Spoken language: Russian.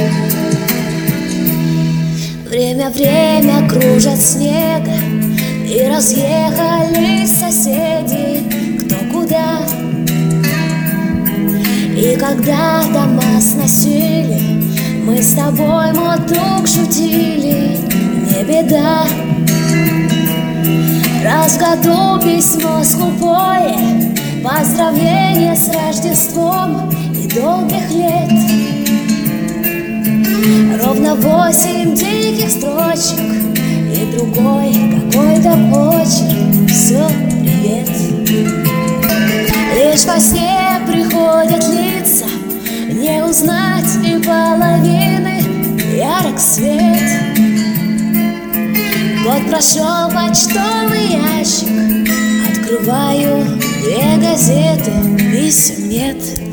Время кружит снега, и разъехались соседи кто куда. И когда дома сносили, мы с тобой, мой друг, шутили, не беда. Раз в году письмо скупое, поздравление с Рождеством и долгих лет. Ровно 8 диких строчек и другой какой-то почерк. Все, привет. Лишь во сне приходят лица, не узнать и половины, ярок свет. Год прошел, почтовый ящик, открываю 2 газеты, писем нет.